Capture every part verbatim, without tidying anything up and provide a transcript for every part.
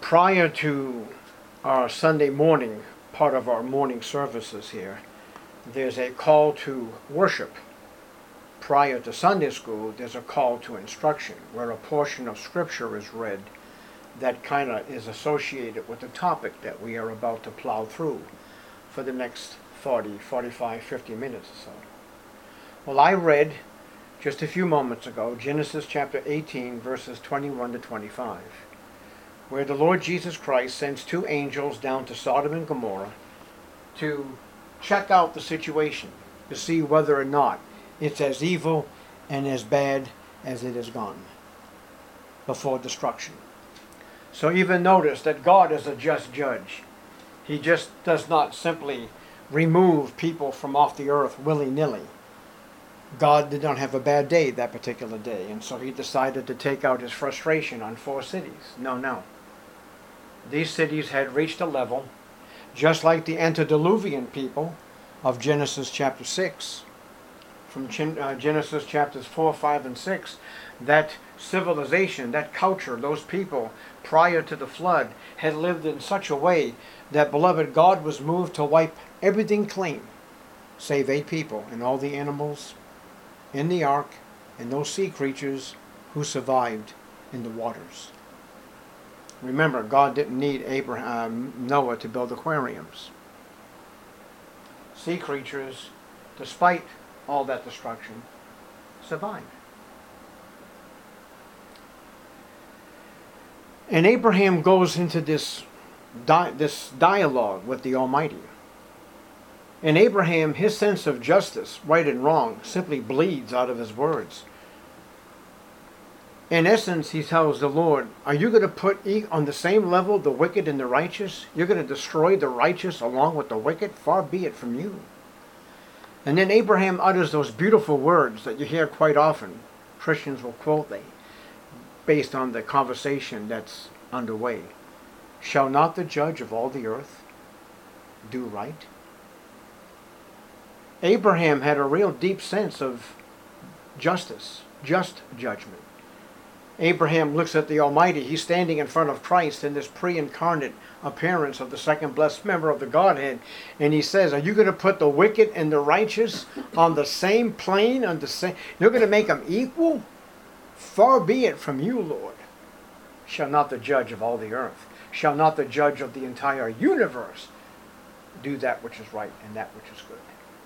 prior to our Sunday morning, part of our morning services here, there's a call to worship. Prior to Sunday school, there's a call to instruction, where a portion of Scripture is read that kind of is associated with the topic that we are about to plow through for the next forty, forty-five, fifty minutes or so. Well, I read just a few moments ago Genesis chapter eighteen, verses twenty-one to twenty-five, where the Lord Jesus Christ sends two angels down to Sodom and Gomorrah to check out the situation, to see whether or not it's as evil and as bad as it has gone before destruction. So even notice that God is a just judge. He just does not simply remove people from off the earth willy-nilly. God did not have a bad day that particular day, and so he decided to take out his frustration on four cities. No, no. These cities had reached a level, just like the antediluvian people of Genesis chapter six. From Genesis chapters four, five, and six, that civilization, that culture, those people prior to the flood had lived in such a way that, beloved, God was moved to wipe everything clean, save eight people and all the animals in the ark and those sea creatures who survived in the waters. Remember, God didn't need Abraham, Noah to build aquariums. Sea creatures, despite all that destruction, survived. And Abraham goes into this, di- this dialogue with the Almighty. And Abraham, his sense of justice, right and wrong, simply bleeds out of his words. In essence, he tells the Lord, are you going to put on the same level the wicked and the righteous? You're going to destroy the righteous along with the wicked? Far be it from you. And then Abraham utters those beautiful words that you hear quite often. Christians will quote they, based on the conversation that's underway. Shall not the judge of all the earth do right? Abraham had a real deep sense of justice, just judgment. Abraham looks at the Almighty. He's standing in front of Christ in this pre-incarnate appearance of the second blessed member of the Godhead. And he says, are you going to put the wicked and the righteous on the same plane? On the same, you're going to make them equal? Far be it from you, Lord. Shall not the judge of all the earth, shall not the judge of the entire universe do that which is right and that which is good?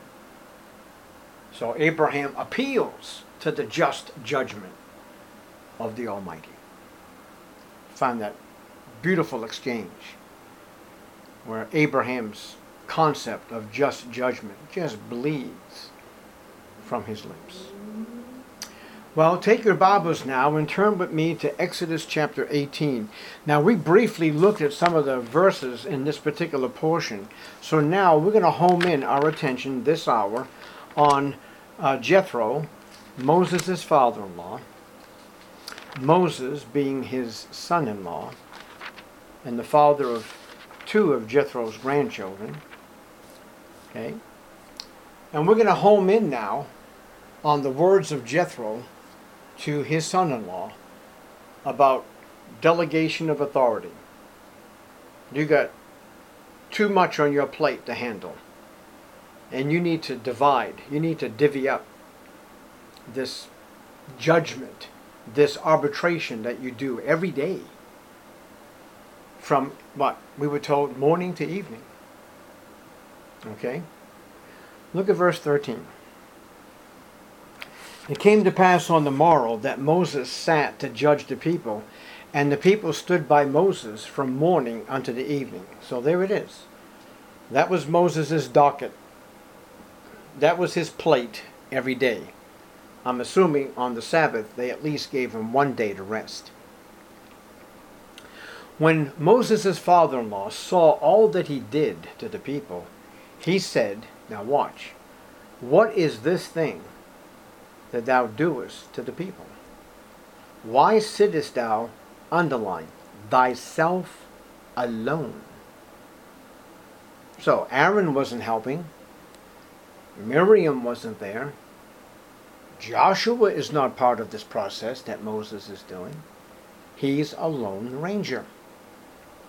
So Abraham appeals to the just judgment of the Almighty. Find that beautiful exchange where Abraham's concept of just judgment just bleeds from his lips. Well, take your Bibles now and turn with me to Exodus chapter eighteen. Now, we briefly looked at some of the verses in this particular portion. So now we're going to home in our attention this hour on uh, Jethro, Moses' father-in-law, Moses being his son-in-law, and the father of two of Jethro's grandchildren. Okay? And we're going to home in now on the words of Jethro to his son-in-law about delegation of authority. You got too much on your plate to handle, and you need to divide, you need to divvy up this judgment, this arbitration that you do every day from what we were told morning to evening. Okay? Look at verse thirteen. It came to pass on the morrow that Moses sat to judge the people, and the people stood by Moses from morning unto the evening. So there it is. That was Moses' docket. That was his plate every day. I'm assuming on the Sabbath they at least gave him one day to rest. When Moses' father-in-law saw all that he did to the people, he said, now watch, what is this thing that thou doest to the people? Why sittest thou, underline, thyself alone? So Aaron wasn't helping. Miriam wasn't there. Joshua is not part of this process that Moses is doing. He's a lone ranger.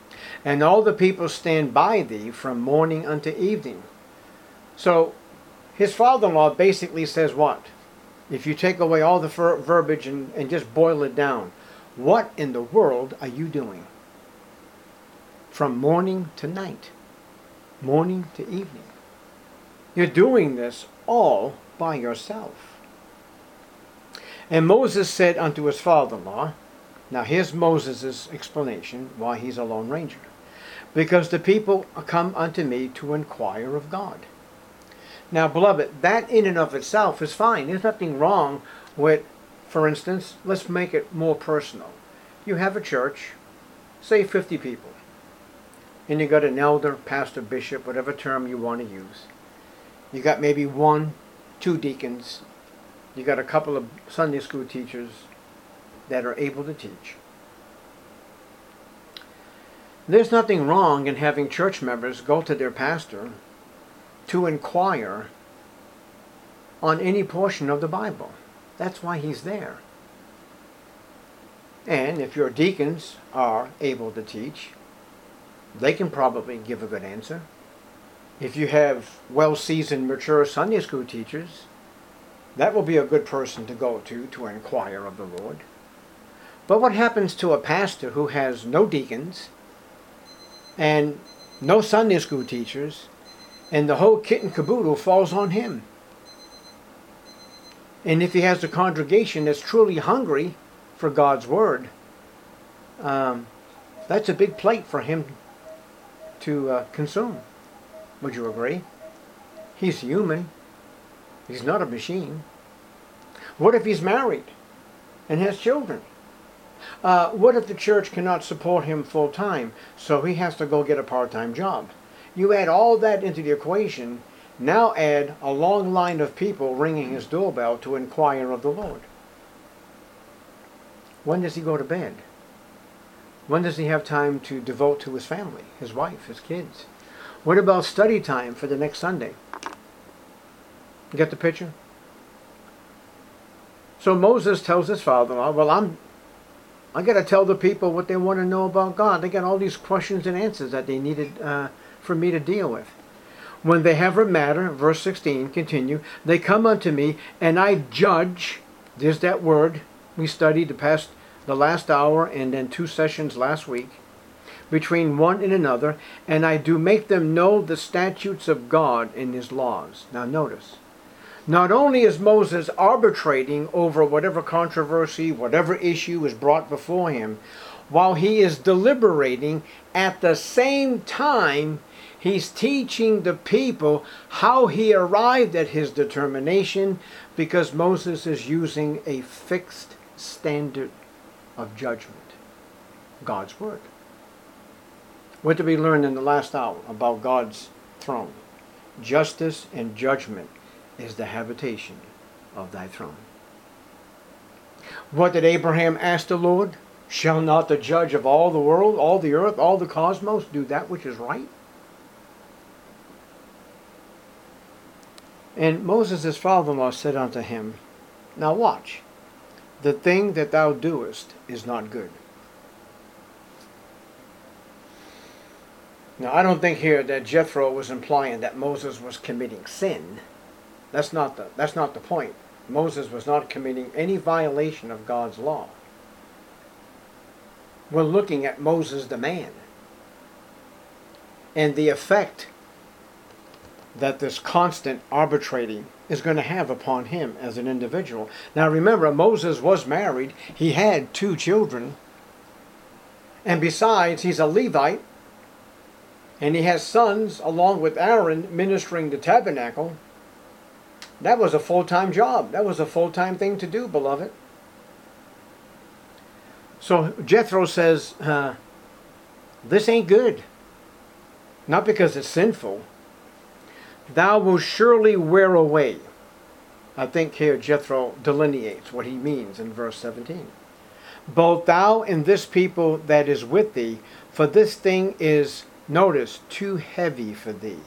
and all the people stand by thee from morning unto evening. So his father-in-law basically says what? If you take away all the ver- verbiage and, and just boil it down, what in the world are you doing? From morning to night, morning to evening. You're doing this all by yourself. And Moses said unto his father-in-law, now here's Moses' explanation why he's a lone ranger. Because the people come unto me to inquire of God. Now, beloved, that in and of itself is fine. There's nothing wrong with, for instance, let's make it more personal. You have a church, say fifty people, and you got an elder, pastor, bishop, whatever term you want to use. You got maybe one, two deacons. You got a couple of Sunday school teachers that are able to teach. There's nothing wrong in having church members go to their pastor to inquire on any portion of the Bible. That's why he's there. And if your deacons are able to teach, they can probably give a good answer. If you have well-seasoned, mature Sunday school teachers, that will be a good person to go to to inquire of the Lord. But what happens to a pastor who has no deacons and no Sunday school teachers, and the whole kit and caboodle falls on him? And if he has a congregation that's truly hungry for God's Word, um, that's a big plate for him to uh, consume. Would you agree? He's human. He's not a machine. What if he's married and has children? Uh, what if the church cannot support him full time, so he has to go get a part-time job? You add all that into the equation, now add a long line of people ringing his doorbell to inquire of the Lord. When does he go to bed? When does he have time to devote to his family, his wife, his kids? What about study time for the next Sunday? You get the picture? So Moses tells his father-in-law, well, I'm, I got to tell the people what they want to know about God. They got all these questions and answers that they needed uh, for me to deal with. When they have a matter, verse sixteen, continue, they come unto me, and I judge, there's that word we studied the past, the last hour and then two sessions last week, between one and another, and I do make them know the statutes of God and his laws. Now notice, not only is Moses arbitrating over whatever controversy, whatever issue is brought before him, while he is deliberating, at the same time he's teaching the people how he arrived at his determination, because Moses is using a fixed standard of judgment, God's Word. What did we learn in the last hour about God's throne? Justice and judgment is the habitation of thy throne. What did Abraham ask the Lord? Shall not the judge of all the world, all the earth, all the cosmos do that which is right? And Moses' father-in-law said unto him, now watch, the thing that thou doest is not good. Now, I don't think here that Jethro was implying that Moses was committing sin. That's not the, that's not the point. Moses was not committing any violation of God's law. We're looking at Moses the man and the effect that this constant arbitrating is going to have upon him as an individual. Now remember, Moses was married. He had two children. And besides, he's a Levite. And he has sons along with Aaron ministering the tabernacle. That was a full-time job. That was a full-time thing to do, beloved. So Jethro says, uh, this ain't good. Not because it's sinful. Thou wilt surely wear away. I think here Jethro delineates what he means in verse seventeen. Both thou and this people that is with thee, for this thing is, notice, too heavy for thee.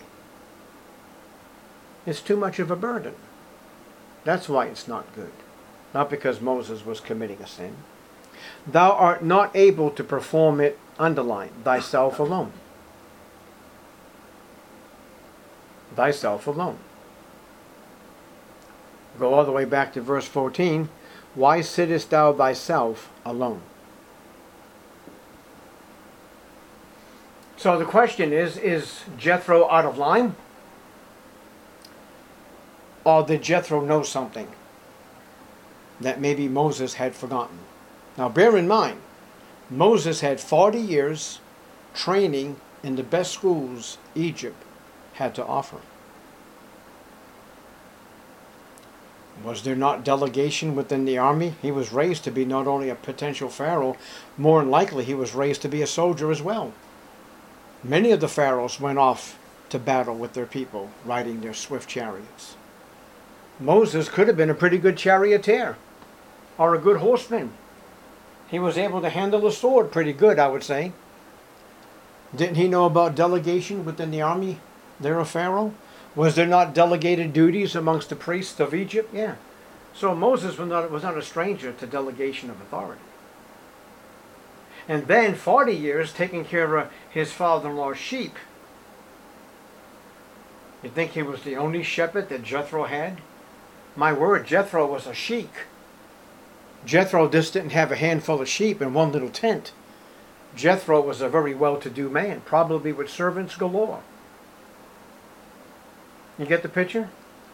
It's too much of a burden. That's why it's not good. Not because Moses was committing a sin. thou art not able to perform it, underline, thyself alone. Thyself alone. Go all the way back to verse fourteen. Why sittest thou thyself alone? So the question is, is Jethro out of line? Or did Jethro know something that maybe Moses had forgotten? Now bear in mind, Moses had forty years training in the best schools Egypt had to offer. Was there not delegation within the army? He was raised to be not only a potential pharaoh, more than likely he was raised to be a soldier as well. Many of the pharaohs went off to battle with their people, riding their swift chariots. Moses could have been a pretty good charioteer, or a good horseman. He was able to handle a sword pretty good, I would say. Didn't he know about delegation within the army there of Pharaoh? Was there not delegated duties amongst the priests of Egypt? Yeah. So Moses was not, was not a stranger to delegation of authority. And then forty years taking care of his father-in-law's sheep. You think he was the only shepherd that Jethro had? My word, Jethro was a sheik. Jethro just didn't have a handful of sheep in one little tent. Jethro was a very well-to-do man, probably with servants galore. You get the picture?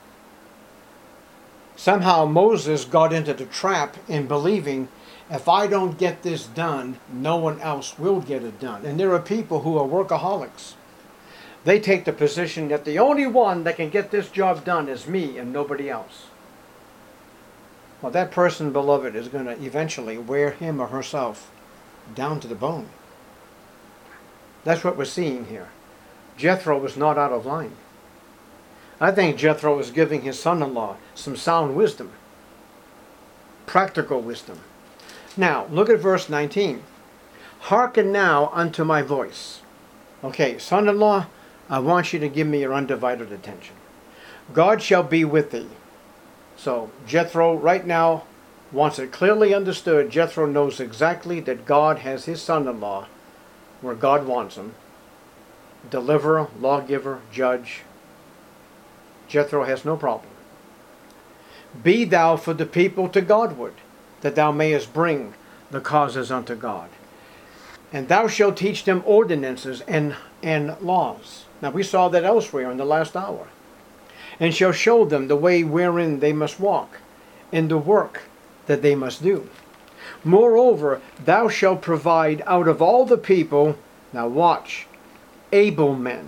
Somehow Moses got into the trap in believing, if I don't get this done, no one else will get it done. And there are people who are workaholics. They take the position that the only one that can get this job done is me and nobody else. Well, that person, beloved, is going to eventually wear him or herself down to the bone. That's what we're seeing here. Jethro was not out of line. I think Jethro was giving his son-in-law some sound wisdom, practical wisdom. Now, look at verse nineteen. Hearken now unto my voice. Okay, son-in-law, I want you to give me your undivided attention. God shall be with thee. So Jethro right now wants it clearly understood. Jethro knows exactly that God has his son-in-law where God wants him. Deliverer, lawgiver, judge. Jethro has no problem. Be thou for the people to Godward, that thou mayest bring the causes unto God. And thou shalt teach them ordinances and, and laws. Now we saw that elsewhere in the last hour. And shall show them the way wherein they must walk, and the work that they must do. Moreover, thou shalt provide out of all the people, now watch, able men.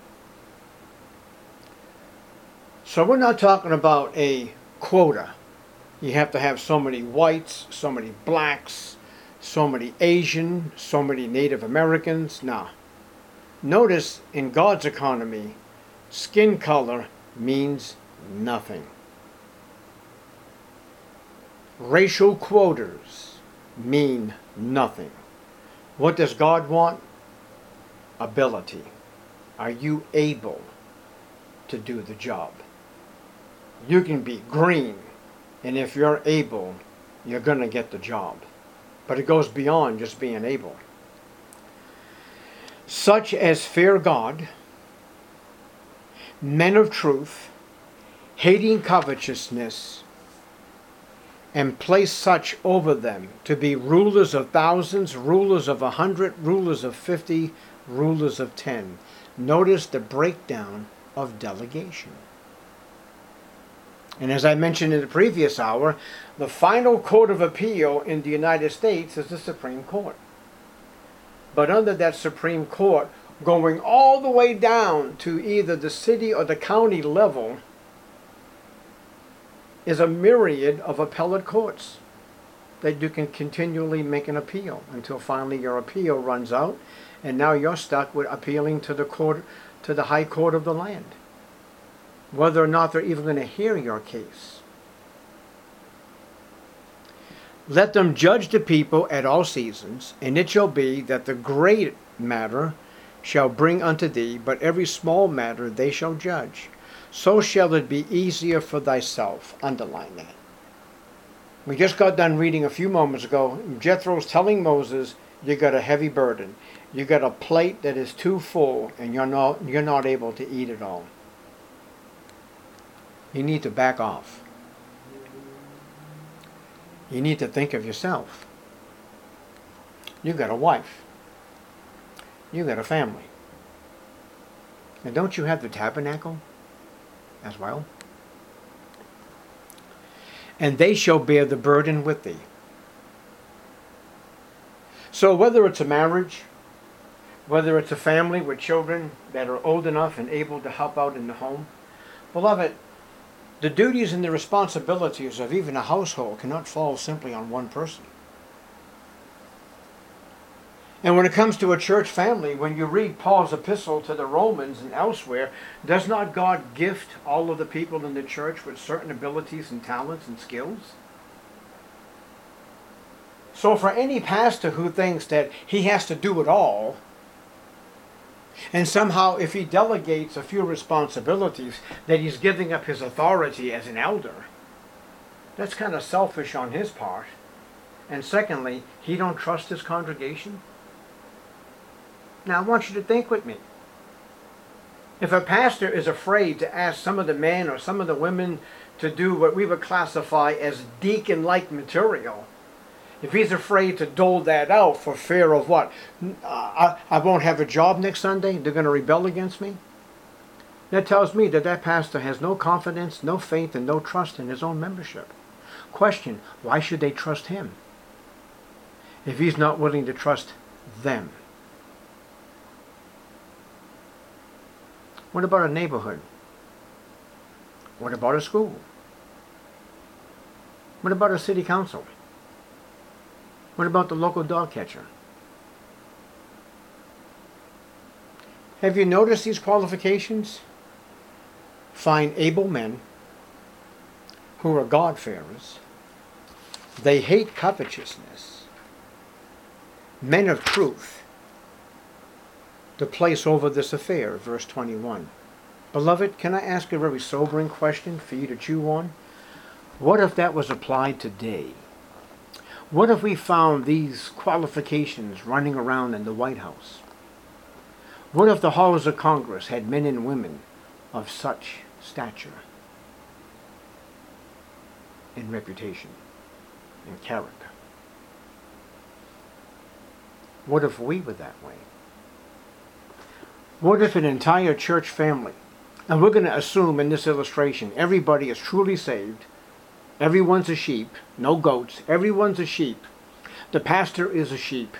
So we're not talking about a quota. You have to have so many whites, so many blacks, so many Asian, so many Native Americans. Nah. Notice in God's economy, skin color means nothing. Racial quotas mean nothing. What does God want? Ability. Are you able to do the job? You can be green, and if you're able, you're going to get the job. But it goes beyond just being able. Such as fear God, men of truth, hating covetousness, and place such over them to be rulers of thousands, rulers of a hundred, rulers of fifty, rulers of ten. Notice the breakdown of delegation. And as I mentioned in the previous hour, the final court of appeal in the United States is the Supreme Court. But under that Supreme Court, going all the way down to either the city or the county level, is a myriad of appellate courts that you can continually make an appeal until finally your appeal runs out, and now you're stuck with appealing to the court, to the high court of the land, whether or not they're even going to hear your case. Let them judge the people at all seasons, and it shall be that the great matter shall bring unto thee, but every small matter they shall judge. So shall it be easier for thyself. Underline that. We just got done reading a few moments ago. Jethro's telling Moses, you got a heavy burden. You got a plate that is too full and you're not, you're not able to eat it all. You need to back off. You need to think of yourself. You got a wife. You got a family. And don't you have the tabernacle as well? And they shall bear the burden with thee. So whether it's a marriage, whether it's a family with children that are old enough and able to help out in the home, beloved, the duties and the responsibilities of even a household cannot fall simply on one person. And when it comes to a church family, when you read Paul's epistle to the Romans and elsewhere, does not God gift all of the people in the church with certain abilities and talents and skills? So for any pastor who thinks that he has to do it all, and somehow if he delegates a few responsibilities, that he's giving up his authority as an elder, that's kind of selfish on his part. And secondly, he don't trust his congregation. Now I want you to think with me. If a pastor is afraid to ask some of the men or some of the women to do what we would classify as deacon-like material, if he's afraid to dole that out for fear of what? I, I won't have a job next Sunday, they're going to rebel against me? That tells me that that pastor has no confidence, no faith, and no trust in his own membership. Question, why should they trust him if he's not willing to trust them? What about a neighborhood? What about a school? What about a city council? What about the local dog catcher? Have you noticed these qualifications? Find able men who are God-fearers. They hate covetousness. Men of truth to place over this affair, verse twenty-one. Beloved, can I ask a very sobering question for you to chew on? What if that was applied today? What if we found these qualifications running around in the White House? What if the halls of Congress had men and women of such stature and reputation and character? What if we were that way? What if an entire church family, and we're going to assume in this illustration everybody is truly saved, everyone's a sheep, no goats, everyone's a sheep, the pastor is a sheep,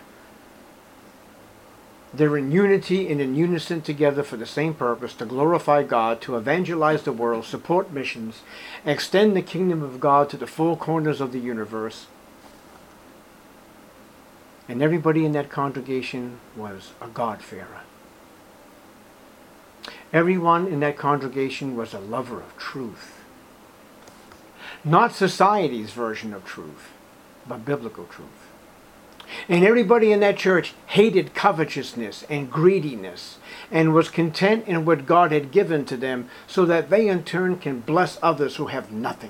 they're in unity and in unison together for the same purpose, to glorify God, to evangelize the world, support missions, extend the kingdom of God to the four corners of the universe. And everybody in that congregation was a God-fearer. Everyone in that congregation was a lover of truth. Not society's version of truth, but biblical truth. And everybody in that church hated covetousness and greediness and was content in what God had given to them so that they in turn can bless others who have nothing.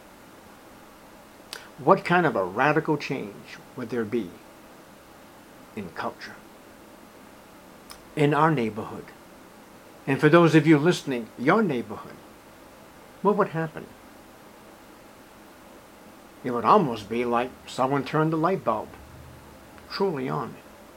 What kind of a radical change would there be in culture, in our neighborhood? And for those of you listening, your neighborhood, what would happen? It would almost be like someone turned the light bulb truly on.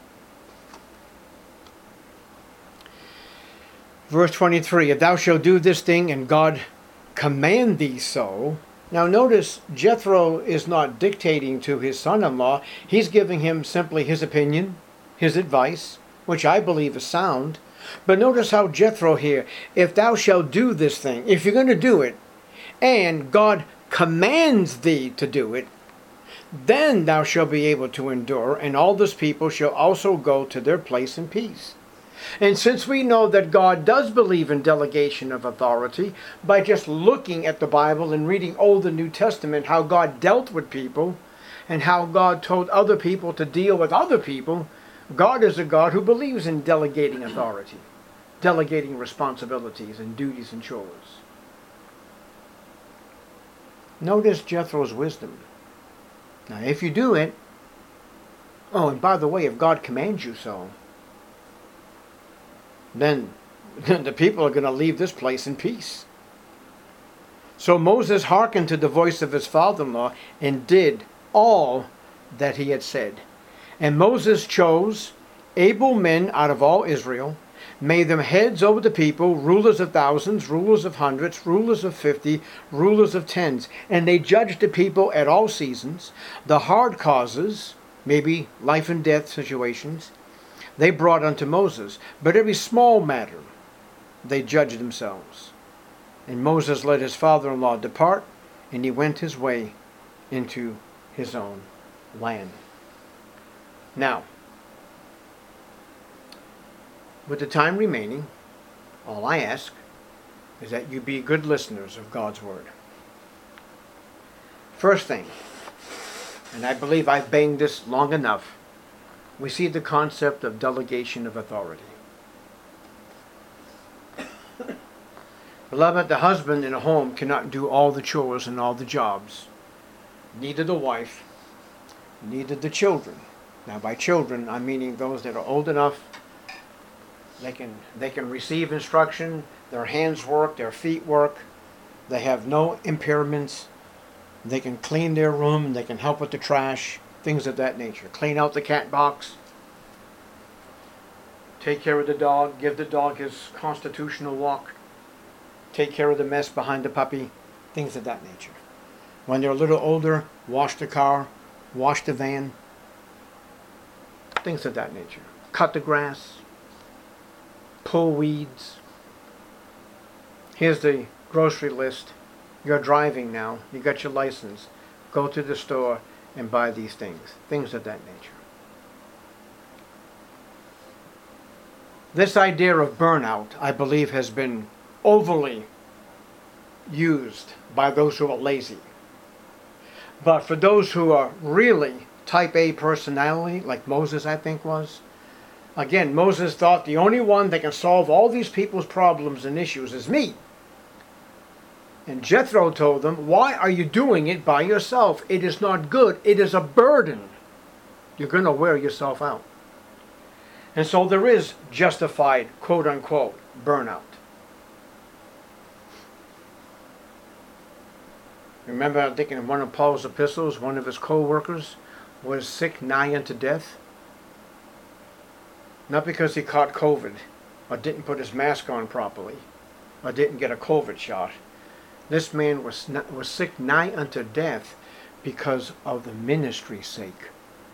Verse twenty-three, if thou shalt do this thing and God command thee so. Now notice Jethro is not dictating to his son-in-law. He's giving him simply his opinion, his advice, which I believe is sound. But notice how Jethro here, if thou shalt do this thing, if you're going to do it, and God commands thee to do it, then thou shalt be able to endure, and all this people shall also go to their place in peace. And since we know that God does believe in delegation of authority, by just looking at the Bible and reading Old and New Testament, how God dealt with people, and how God told other people to deal with other people, God is a God who believes in delegating authority, delegating responsibilities and duties and chores. Notice Jethro's wisdom. Now, if you do it, oh, and by the way, if God commands you so, then the people are going to leave this place in peace. So Moses hearkened to the voice of his father-in-law and did all that he had said. And Moses chose able men out of all Israel, made them heads over the people, rulers of thousands, rulers of hundreds, rulers of fifty, rulers of tens. And they judged the people at all seasons. The hard causes, maybe life and death situations, they brought unto Moses. But every small matter they judged themselves. And Moses let his father-in-law depart, and he went his way into his own land. Now, with the time remaining, all I ask is that you be good listeners of God's word. First thing, and I believe I've banged this long enough, we see the concept of delegation of authority. Beloved, the husband in a home cannot do all the chores and all the jobs. Neither the wife, neither the children. Now by children, I'm meaning those that are old enough, they can, they can receive instruction, their hands work, their feet work, they have no impairments, they can clean their room, they can help with the trash, things of that nature. Clean out the cat box, take care of the dog, give the dog his constitutional walk, take care of the mess behind the puppy, things of that nature. When they're a little older, wash the car, wash the van, things of that nature. Cut the grass, pull weeds. Here's the grocery list. You're driving now, you got your license. Go to the store and buy these things, things of that nature. This idea of burnout, I believe, has been overly used by those who are lazy. But for those who are really type A personality, like Moses I think was, again, Moses thought the only one that can solve all these people's problems and issues is me. And Jethro told them, why are you doing it by yourself? It is not good. It is a burden. You're going to wear yourself out. And so there is justified, quote unquote, burnout. Remember, I think in one of Paul's epistles, one of his co-workers was sick nigh unto death. Not because he caught COVID, or didn't put his mask on properly, or didn't get a COVID shot. This man was, not, was sick nigh unto death because of the ministry's sake.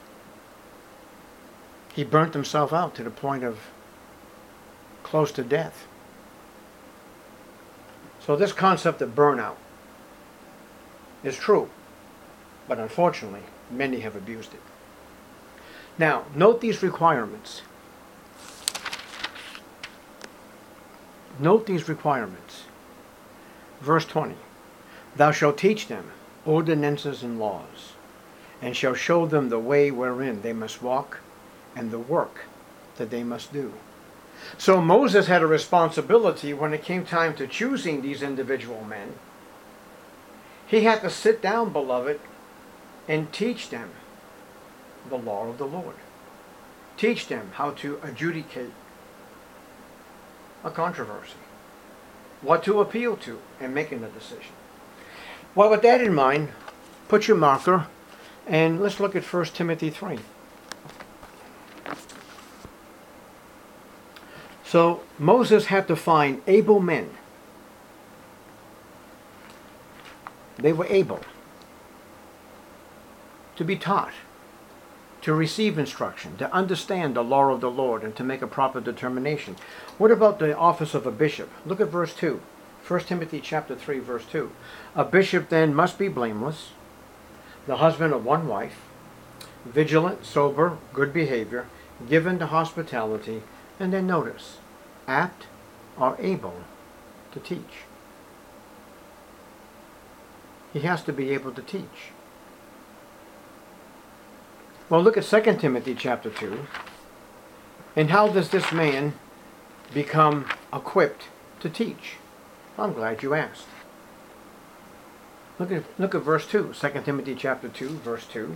He burnt himself out to the point of close to death. So this concept of burnout is true, but unfortunately, many have abused it. Now, note these requirements. Note these requirements. Verse twenty. Thou shalt teach them ordinances and laws, and shalt show them the way wherein they must walk, and the work that they must do. So Moses had a responsibility when it came time to choosing these individual men. He had to sit down, beloved, and teach them the law of the Lord. Teach them how to adjudicate a controversy, what to appeal to in making a decision. Well, with that in mind, put your marker and let's look at First Timothy three. So Moses had to find able men. They were able to be taught, to receive instruction, to understand the law of the Lord, and to make a proper determination. What about the office of a bishop? Look at verse two. First Timothy chapter three, verse two. A bishop then must be blameless, the husband of one wife, vigilant, sober, good behavior, given to hospitality, and then notice, apt or able to teach. He has to be able to teach. Well, look at Second Timothy chapter two. And how does this man become equipped to teach? I'm glad you asked. Look at, look at verse two, Second Timothy chapter two, verse two.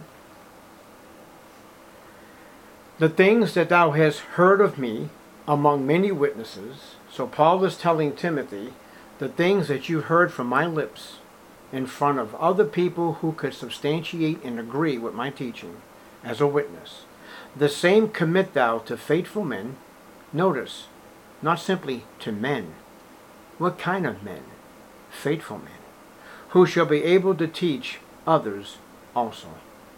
The things that thou hast heard of me among many witnesses. So Paul is telling Timothy the things that you heard from my lips in front of other people who could substantiate and agree with my teaching as a witness. The same commit thou to faithful men. Notice, not simply to men. What kind of men? Faithful men, who shall be able to teach others also.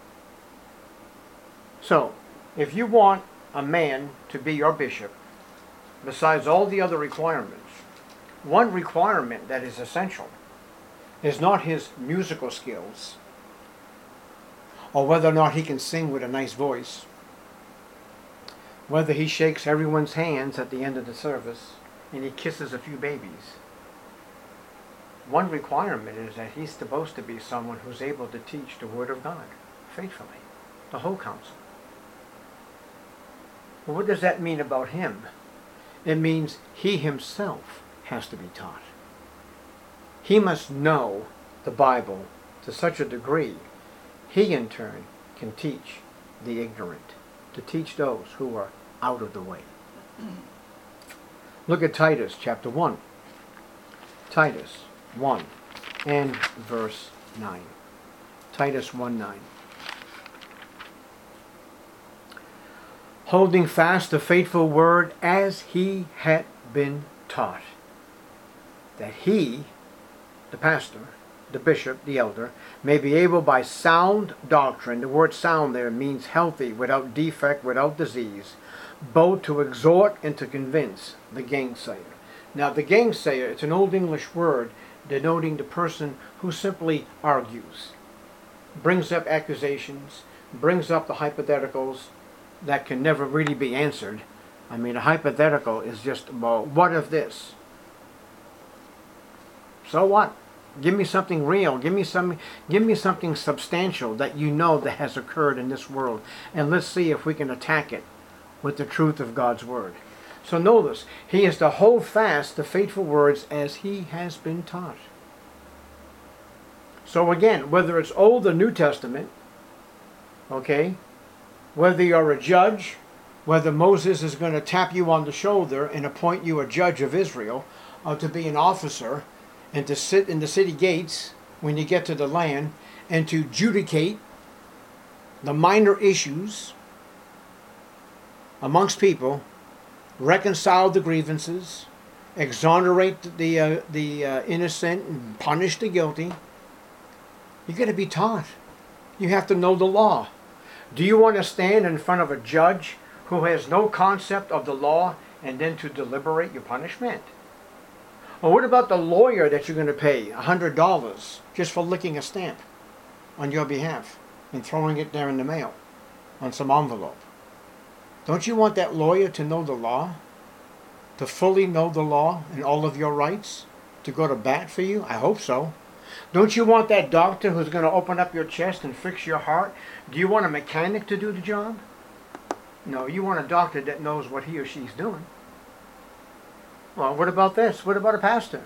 So, if you want a man to be your bishop, besides all the other requirements, one requirement that is essential is not his musical skills, or whether or not he can sing with a nice voice, whether he shakes everyone's hands at the end of the service and he kisses a few babies. One requirement is that he's supposed to be someone who's able to teach the Word of God faithfully, the whole counsel. Well, what does that mean about him? It means he himself has to be taught. He must know the Bible to such a degree, he in turn can teach the ignorant, to teach those who are out of the way. Look at Titus chapter one. Titus one and verse nine. Titus one nine. Holding fast the faithful word as he had been taught, that he, the pastor, the bishop, the elder, may be able by sound doctrine, the word sound there means healthy, without defect, without disease, both to exhort and to convince the gainsayer. Now the gainsayer, it's an old English word denoting the person who simply argues, brings up accusations, brings up the hypotheticals that can never really be answered. I mean, a hypothetical is just, well, what if this? So what? Give me something real. Give me some. Give me something substantial that you know that has occurred in this world, and let's see if we can attack it with the truth of God's word. So notice, he is to hold fast the faithful words as he has been taught. So again, whether it's Old or New Testament, okay, whether you're a judge, whether Moses is going to tap you on the shoulder and appoint you a judge of Israel, or to be an officer, and to sit in the city gates when you get to the land, and to judicate the minor issues amongst people, reconcile the grievances, exonerate the uh, the uh, innocent, and punish the guilty. You got to be taught. You have to know the law. Do you want to stand in front of a judge who has no concept of the law and then to deliberate your punishment? Or what about the lawyer that you're going to pay a hundred dollars just for licking a stamp on your behalf and throwing it there in the mail on some envelope? Don't you want that lawyer to know the law? To fully know the law and all of your rights? To go to bat for you? I hope so. Don't you want that doctor who's going to open up your chest and fix your heart? Do you want a mechanic to do the job? No, you want a doctor that knows what he or she's doing. Well, what about this? What about a pastor?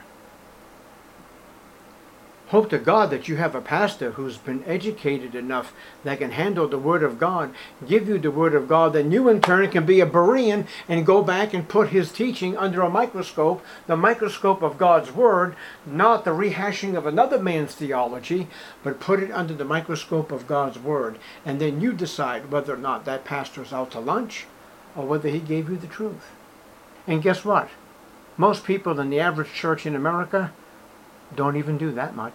Hope to God that you have a pastor who's been educated enough that can handle the Word of God, give you the Word of God, then you in turn can be a Berean and go back and put his teaching under a microscope, the microscope of God's Word, not the rehashing of another man's theology, but put it under the microscope of God's Word. And then you decide whether or not that pastor's out to lunch or whether he gave you the truth. And guess what? Most people in the average church in America don't even do that much.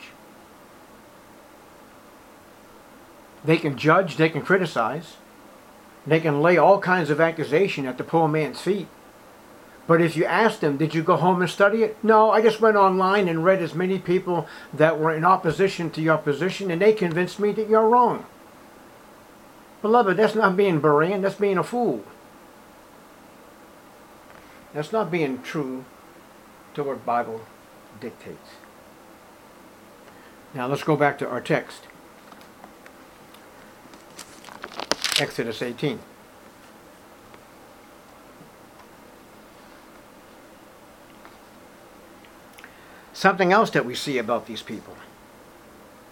They can judge, they can criticize, they can lay all kinds of accusation at the poor man's feet. But if you ask them, did you go home and study it? No, I just went online and read as many people that were in opposition to your position, and they convinced me that you're wrong. Beloved, that's not being Berean, that's being a fool. That's not being true to what the Bible dictates. Now let's go back to our text. Exodus eighteen. Something else that we see about these people.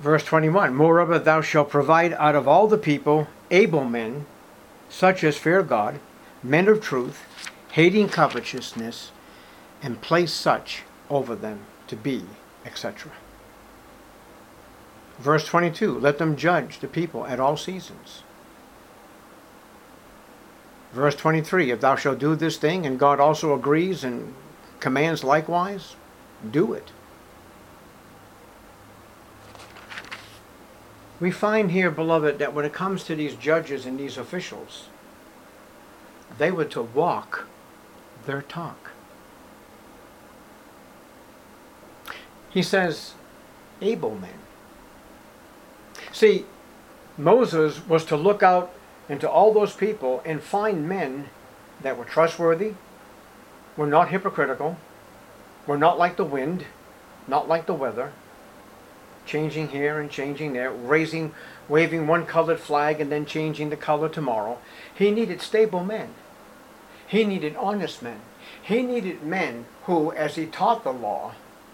Verse twenty-one, moreover thou shalt provide out of all the people able men, such as fear God, men of truth, hating covetousness, and place such over them to be, et cetera. Verse twenty-two, let them judge the people at all seasons. Verse twenty-three, if thou shalt do this thing, and God also agrees and commands likewise, do it. We find here, beloved, that when it comes to these judges and these officials, they were to walk their talk. He says, able men. See, Moses was to look out into all those people and find men that were trustworthy, were not hypocritical, were not like the wind, not like the weather, changing here and changing there, raising, waving one colored flag and then changing the color tomorrow. He needed stable men. He needed honest men. He needed men who, as he taught the law,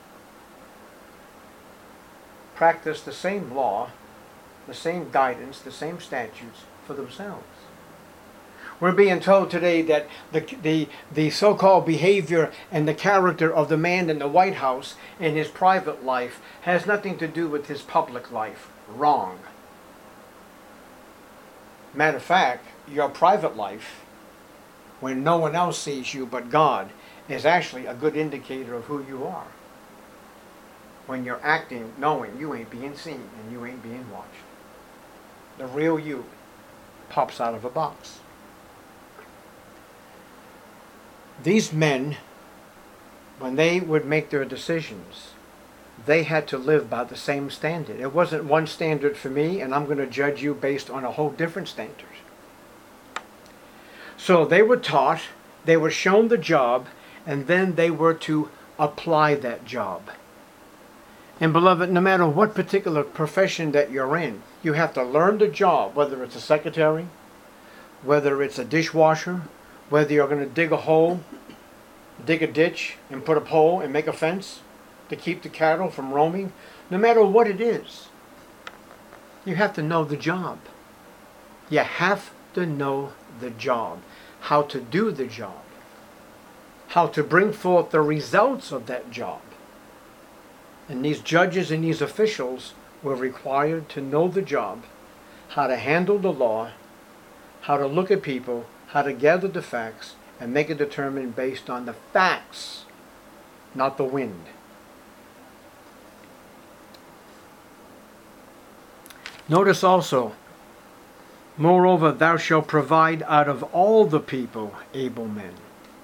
practiced the same law, the same guidance, the same statutes for themselves. We're being told today that the, the, the so-called behavior and the character of the man in the White House in his private life has nothing to do with his public life. Wrong. Matter of fact, your private life, when no one else sees you but God, is actually a good indicator of who you are. When you're acting knowing you ain't being seen and you ain't being watched. The real you pops out of a box. These men, when they would make their decisions, they had to live by the same standard. It wasn't one standard for me and I'm going to judge you based on a whole different standard. So they were taught, they were shown the job, and then they were to apply that job. And beloved, no matter what particular profession that you're in, you have to learn the job, whether it's a secretary, whether it's a dishwasher, whether you're going to dig a hole, dig a ditch, and put a pole and make a fence to keep the cattle from roaming. No matter what it is, you have to know the job. You have to know the job, how to do the job, how to bring forth the results of that job. And these judges and these officials were required to know the job, how to handle the law, how to look at people, how to gather the facts, and make a determination based on the facts, not the wind. Notice also, moreover, thou shalt provide out of all the people able men.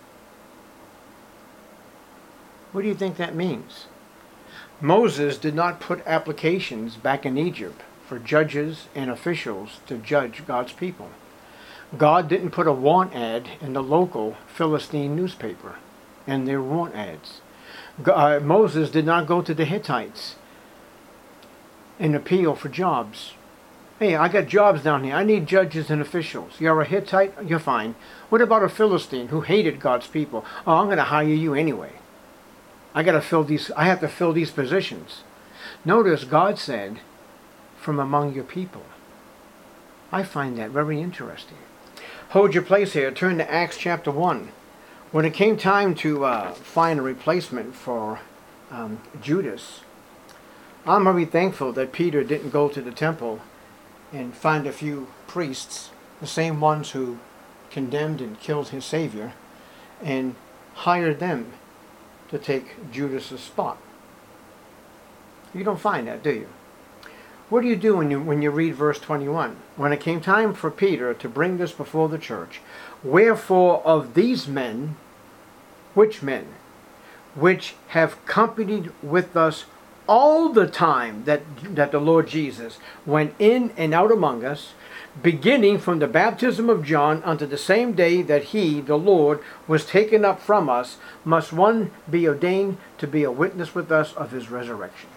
What do you think that means? Moses did not put applications back in Egypt for judges and officials to judge God's people. God didn't put a want ad in the local Philistine newspaper and their want ads. God, Moses did not go to the Hittites and appeal for jobs. Hey, I got jobs down here. I need judges and officials. You're a Hittite? You're fine. What about a Philistine who hated God's people? Oh, I'm going to hire you anyway. I got to fill these, I have to fill these positions. Notice God said, from among your people. I find that very interesting. Hold your place here. Turn to Acts chapter one. When it came time to uh, find a replacement for um, Judas, I'm very thankful that Peter didn't go to the temple and find a few priests, the same ones who condemned and killed his Savior, and hired them to take Judas's spot. You don't find that, do you? What do you do when you when you read verse twenty-one? When it came time for Peter to bring this before the church, wherefore of these men, which men? Which have companied with us all the time that, that the Lord Jesus went in and out among us, beginning from the baptism of John unto the same day that he, the Lord, was taken up from us, must one be ordained to be a witness with us of his resurrection.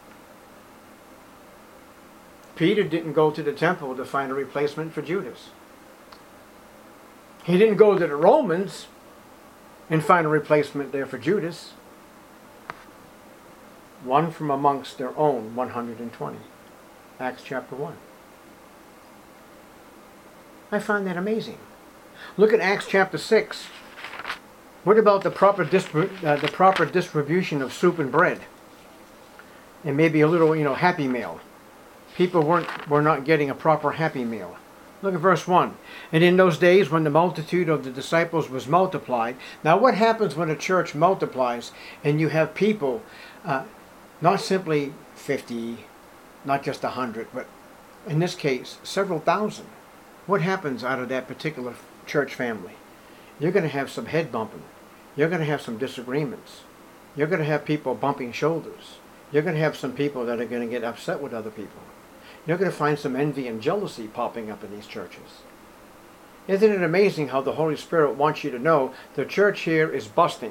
Peter didn't go to the temple to find a replacement for Judas. He didn't go to the Romans and find a replacement there for Judas. One from amongst their own one hundred twenty. Acts chapter one. I find that amazing. Look at Acts chapter six. What about the proper, distrib- uh, the proper distribution of soup and bread? And maybe a little, you know, happy meal. People weren't were not getting a proper happy meal. Look at verse one. And in those days when the multitude of the disciples was multiplied. Now what happens when a church multiplies and you have people, uh, not simply fifty, not just a hundred, but in this case, several thousand. What happens out of that particular church family? You're going to have some head bumping. You're going to have some disagreements. You're going to have people bumping shoulders. You're going to have some people that are going to get upset with other people. You're going to find some envy and jealousy popping up in these churches. Isn't it amazing how the Holy Spirit wants you to know the church here is busting?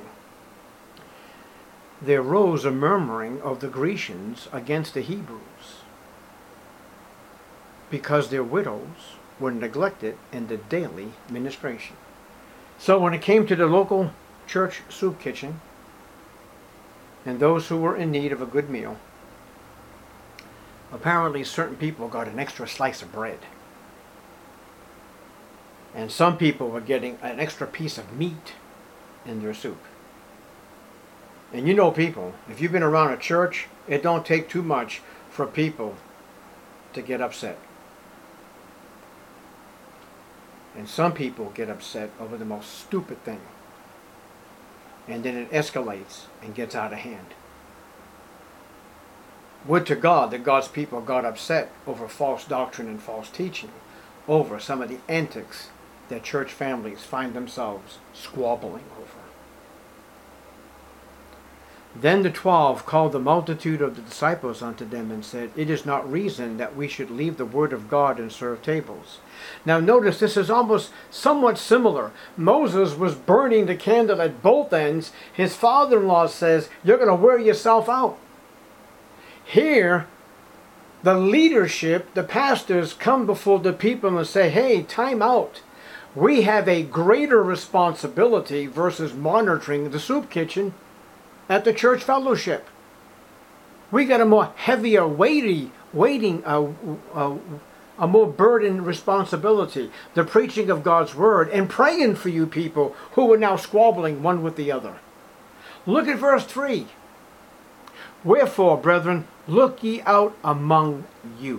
There rose a murmuring of the Grecians against the Hebrews because their widows were neglected in the daily ministration. So when it came to the local church soup kitchen and those who were in need of a good meal, apparently certain people got an extra slice of bread. And some people were getting an extra piece of meat in their soup. And you know people, if you've been around a church, it don't take too much for people to get upset. And some people get upset over the most stupid thing. And then it escalates and gets out of hand. Would to God that God's people got upset over false doctrine and false teaching, over some of the antics that church families find themselves squabbling over. Then the twelve called the multitude of the disciples unto them and said, It is not reason that we should leave the word of God and serve tables. Now notice this is almost somewhat similar. Moses was burning the candle at both ends. His father-in-law says, you're going to wear yourself out. Here, the leadership, the pastors come before the people and say, hey, time out. We have a greater responsibility versus monitoring the soup kitchen at the church fellowship. We got a more heavier, weighty, weighting, uh, uh, a more burdened responsibility. The preaching of God's word and praying for you people who are now squabbling one with the other. Look at verse three. Wherefore, brethren, look ye out among you.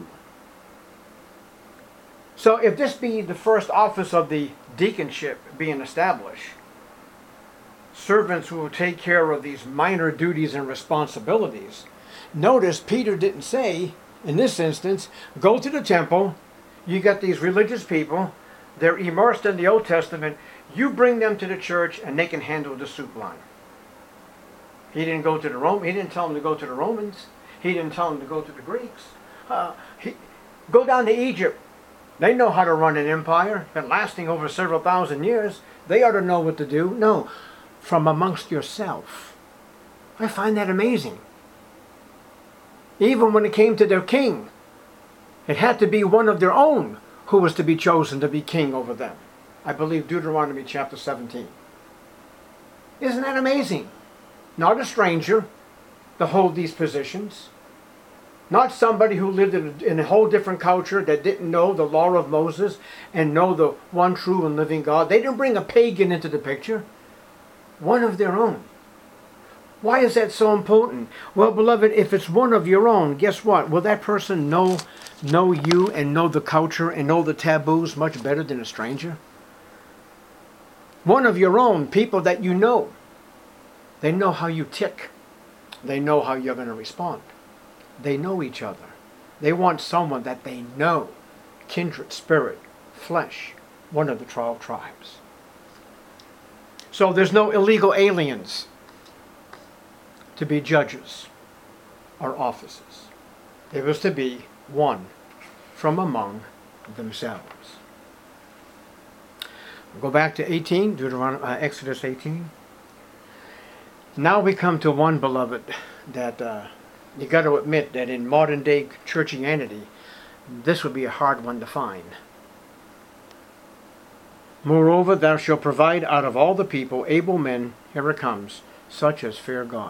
So if this be the first office of the deaconship being established, servants who will take care of these minor duties and responsibilities. Notice Peter didn't say, in this instance, go to the temple. You got these religious people. They're immersed in the Old Testament. You bring them to the church and they can handle the soup line. He didn't go to the Rome. He didn't tell them to go to the Romans. He didn't tell them to go to the Greeks. Uh, he, go down to Egypt. They know how to run an empire. Been lasting over several thousand years. They ought to know what to do. No. From amongst yourself. I find that amazing. Even when it came to their king, it had to be one of their own who was to be chosen to be king over them. I believe Deuteronomy chapter seventeen. Isn't that amazing? Not a stranger to hold these positions. Not somebody who lived in a, in a whole different culture that didn't know the law of Moses and know the one true and living God. They didn't bring a pagan into the picture. One of their own. Why is that so important? Well, beloved, if it's one of your own, guess what? Will that person know, know you and know the culture and know the taboos much better than a stranger? One of your own, people that you know. They know how you tick. They know how you're going to respond. They know each other. They want someone that they know. Kindred, spirit, flesh. One of the twelve tribes. So there's no illegal aliens to be judges or officers. There was to be one from among themselves. We'll go back to eighteen, Deuteronomy, uh, Exodus eighteen. Now we come to one, beloved, that uh, you got to admit that in modern day churchianity, this would be a hard one to find. Moreover, thou shalt provide out of all the people able men, here it comes, such as fear God.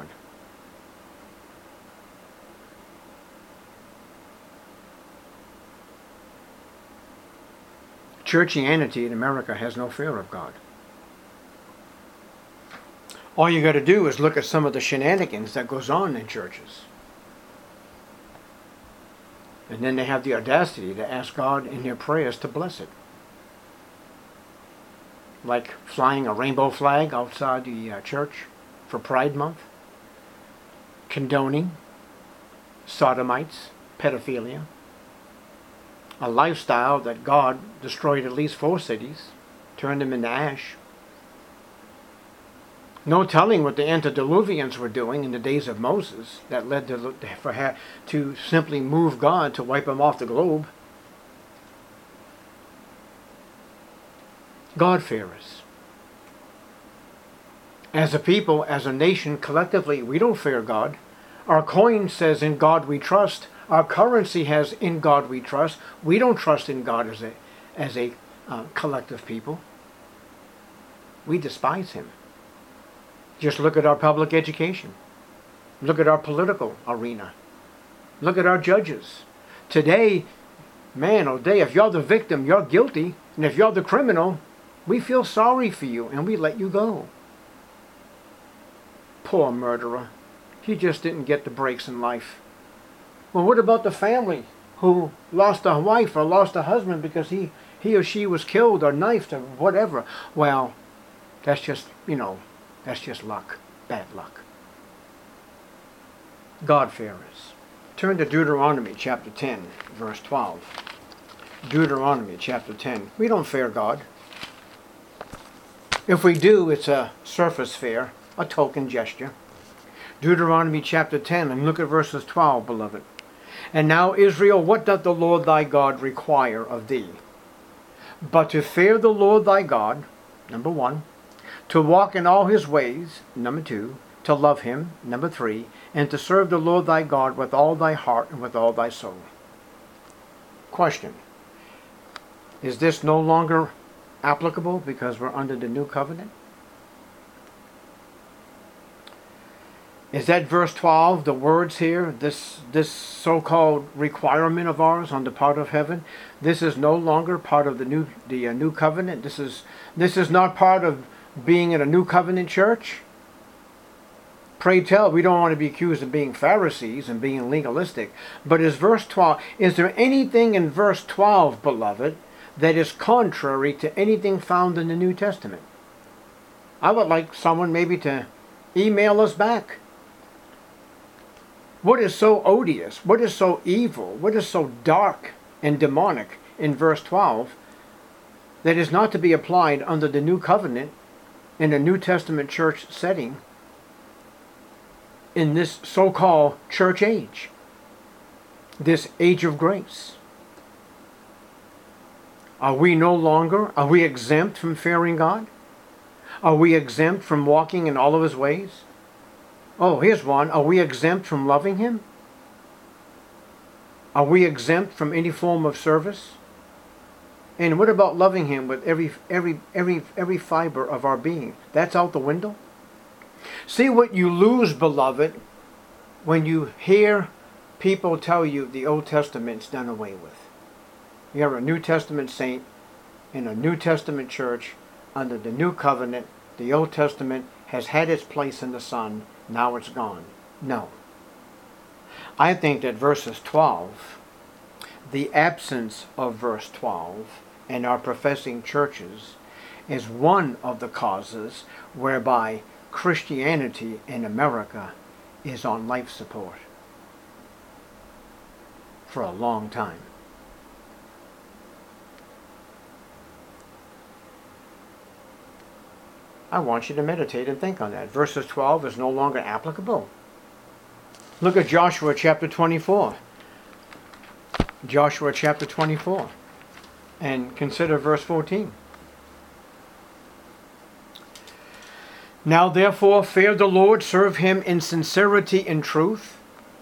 Churchianity in America has no fear of God. All you got to do is look at some of the shenanigans that goes on in churches. And then they have the audacity to ask God in their prayers to bless it. Like flying a rainbow flag outside the uh, church for Pride Month. Condoning sodomites, pedophilia. A lifestyle that God destroyed at least four cities, turned them into ash. No telling what the antediluvians were doing in the days of Moses that led to, for, to simply move God to wipe them off the globe. God-fearers. As a people, as a nation, collectively, we don't fear God. Our coin says, in God we trust. Our currency has, in God we trust. We don't trust in God as a, as a uh, collective people. We despise Him. Just look at our public education. Look at our political arena. Look at our judges. Today, man, oh day, if you're the victim, you're guilty. And if you're the criminal, we feel sorry for you and we let you go. Poor murderer. He just didn't get the breaks in life. Well, what about the family who lost a wife or lost a husband because he, he or she was killed or knifed or whatever? Well, that's just, you know, that's just luck. Bad luck. God-fearers. Turn to Deuteronomy chapter ten, verse twelve. Deuteronomy chapter ten. We don't fear God. If we do, it's a surface fear, a token gesture. Deuteronomy chapter ten, and look at verses twelve, beloved. And now, Israel, what doth the Lord thy God require of thee? But to fear the Lord thy God, number one. To walk in all His ways, number two. To love Him, number three. And to serve the Lord thy God with all thy heart and with all thy soul. Question. Is this no longer applicable because we're under the new covenant? Is that verse twelve, the words here, this this so-called requirement of ours on the part of heaven? This is no longer part of the new the uh, new covenant. This is this is not part of being in a new covenant church. Pray tell, we don't want to be accused of being Pharisees and being legalistic. But is verse twelve, is there anything in verse twelve, beloved, that is contrary to anything found in the New Testament? I would like someone maybe to email us back. What is so odious, what is so evil, what is so dark and demonic in verse twelve that is not to be applied under the new covenant in a New Testament church setting in this so-called church age, this age of grace? Are we no longer, are we exempt from fearing God? Are we exempt from walking in all of His ways? Oh, here's one. Are we exempt from loving Him? Are we exempt from any form of service? And what about loving Him with every every every every fiber of our being? That's out the window. See what you lose, beloved, when you hear people tell you the Old Testament's done away with. You're a New Testament saint in a New Testament church under the new covenant. The Old Testament has had its place in the Son. Now it's gone. No. I think that verses twelve, the absence of verse twelve in our professing churches, is one of the causes whereby Christianity in America is on life support for a long time. I want you to meditate and think on that. Verses twelve is no longer applicable. Look at Joshua chapter twenty-four. Joshua chapter twenty-four. And consider verse fourteen. Now therefore fear the Lord, serve Him in sincerity and truth.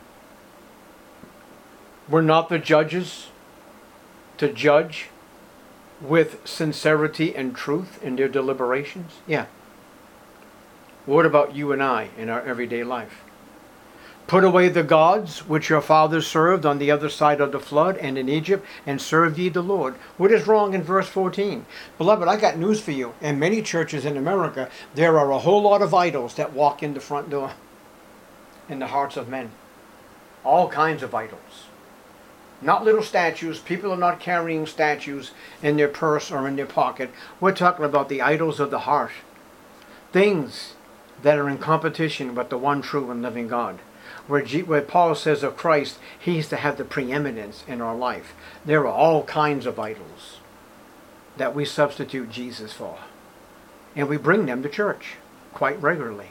Were not the judges to judge with sincerity and truth in their deliberations? Yeah. What about you and I in our everyday life? Put away the gods which your fathers served on the other side of the flood and in Egypt, and serve ye the Lord. What is wrong in verse fourteen? Beloved, I got news for you. In many churches in America, there are a whole lot of idols that walk in the front door in the hearts of men. All kinds of idols. Not little statues. People are not carrying statues in their purse or in their pocket. We're talking about the idols of the heart. Things that are in competition with the one true and living God. Where, G, where Paul says of Christ, he's to have the preeminence in our life. There are all kinds of idols that we substitute Jesus for. And we bring them to church quite regularly.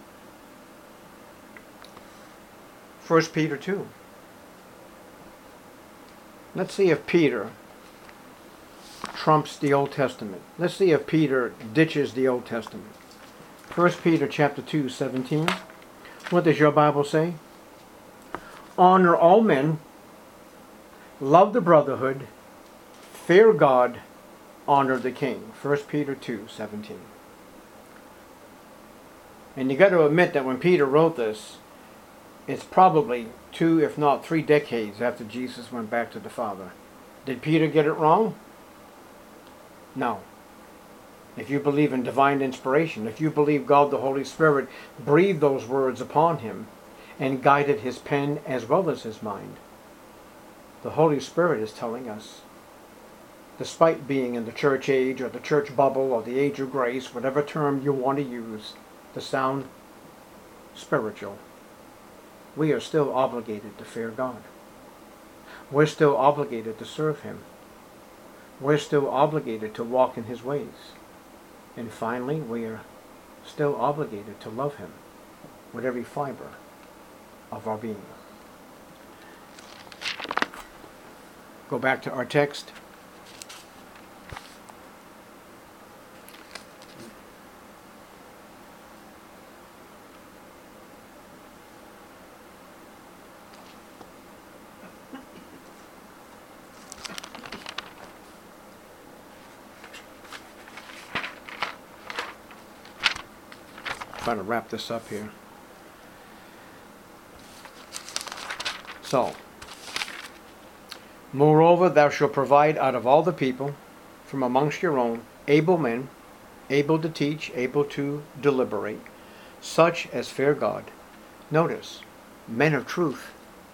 First Peter two. Let's see if Peter trumps the Old Testament. Let's see if Peter ditches the Old Testament. First Peter chapter two, seventeen. What does your Bible say? Honor all men, love the brotherhood, fear God, honor the king. First Peter two, seventeen. And you got to admit that when Peter wrote this, it's probably two, if not three decades after Jesus went back to the Father. Did Peter get it wrong? No. If you believe in divine inspiration, if you believe God the Holy Spirit breathed those words upon him and guided his pen as well as his mind, the Holy Spirit is telling us, despite being in the church age or the church bubble or the age of grace, whatever term you want to use, to sound spiritual, we are still obligated to fear God. We're still obligated to serve him. We're still obligated to walk in his ways. And finally, we are still obligated to love him with every fiber of our being. Go back to our text. Trying to wrap this up here. So, moreover, thou shalt provide out of all the people, from amongst your own, able men, able to teach, able to deliberate, such as fear God. Notice, men of truth.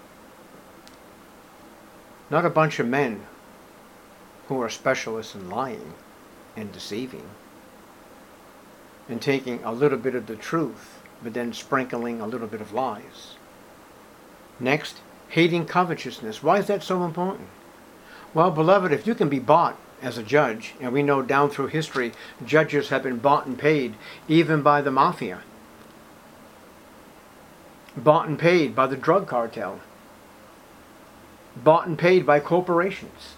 Not a bunch of men who are specialists in lying and deceiving, and taking a little bit of the truth, but then sprinkling a little bit of lies. Next, hating covetousness. Why is that so important? Well, beloved, if you can be bought as a judge, and we know down through history, judges have been bought and paid, even by the mafia. Bought and paid by the drug cartel. Bought and paid by corporations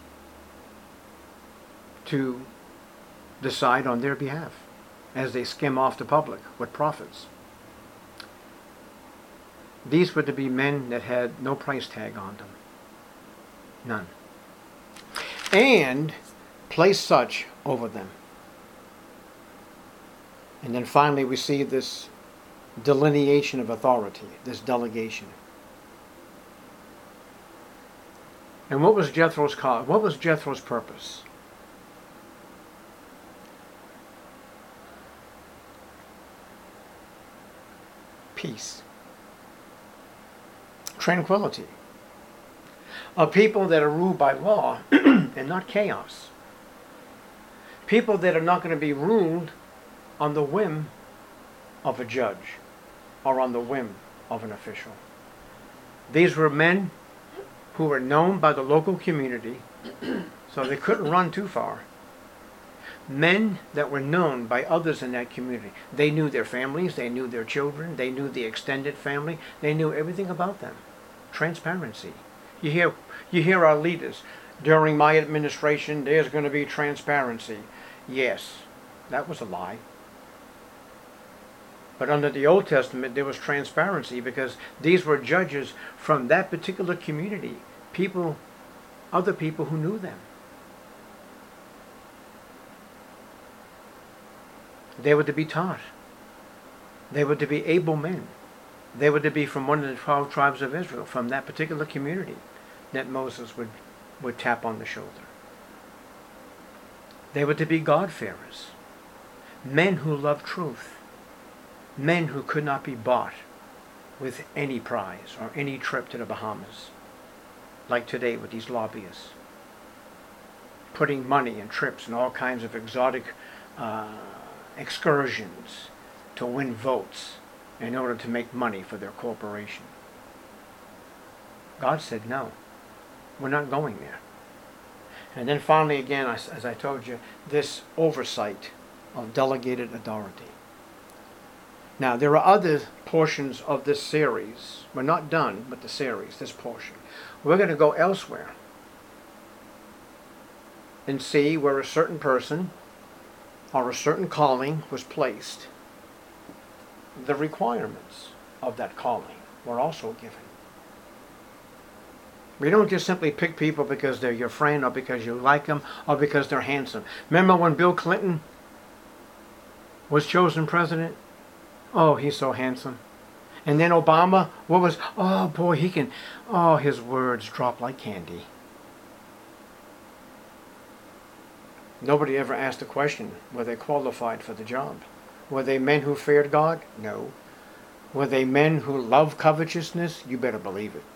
to decide on their behalf, as they skim off the public with profits. These were to be men that had no price tag on them. None. And place such over them. And then finally we see this delineation of authority, this delegation. And what was Jethro's cause? What was Jethro's purpose? Peace, tranquility, a people that are ruled by law and not chaos, people that are not going to be ruled on the whim of a judge or on the whim of an official. These were men who were known by the local community, so they couldn't run too far. Men that were known by others in that community. They knew their families, they knew their children, they knew the extended family, they knew everything about them. Transparency. You hear, you hear our leaders, during my administration there's going to be transparency. Yes, that was a lie. But under the Old Testament there was transparency because these were judges from that particular community. People, other people who knew them. They were to be taught. They were to be able men. They were to be from one of the twelve tribes of Israel, from that particular community that Moses would, would tap on the shoulder. They were to be God-fearers, men who loved truth, men who could not be bought with any prize or any trip to the Bahamas, like today with these lobbyists, putting money and trips and all kinds of exotic uh, excursions to win votes in order to make money for their corporation. God said, no, we're not going there. And then finally, again, as I told you, this oversight of delegated authority. Now, there are other portions of this series. We're not done with the series, this portion. We're going to go elsewhere and see where a certain person or a certain calling was placed. The requirements of that calling were also given. We don't just simply pick people because they're your friend or because you like them or because they're handsome. Remember when Bill Clinton was chosen president? Oh, he's so handsome. And then Obama, what was, oh boy, he can, oh, his words drop like candy. Nobody ever asked the question, were they qualified for the job? Were they men who feared God? No. Were they men who loved covetousness? You better believe it.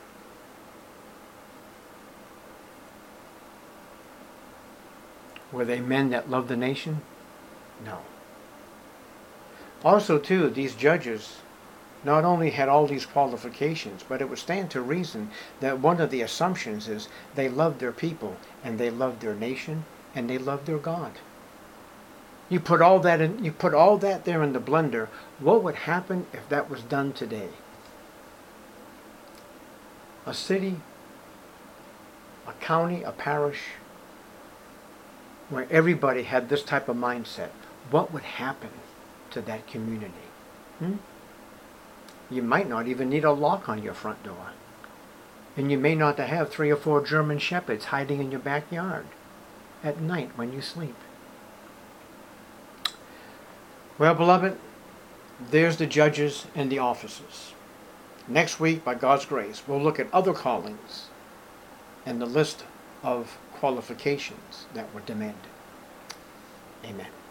Were they men that loved the nation? No. Also, too, these judges not only had all these qualifications, but it would stand to reason that one of the assumptions is they loved their people, and they loved their nation, and they loved their God. You put all that in, you put all that there in the blender, what would happen if that was done today? A city, a county, a parish, where everybody had this type of mindset, what would happen to that community? Hmm? You might not even need a lock on your front door. And you may not have three or four German shepherds hiding in your backyard at night when you sleep. Well, beloved, there's the judges and the officers. Next week, by God's grace, we'll look at other callings and the list of qualifications that were demanded. Amen.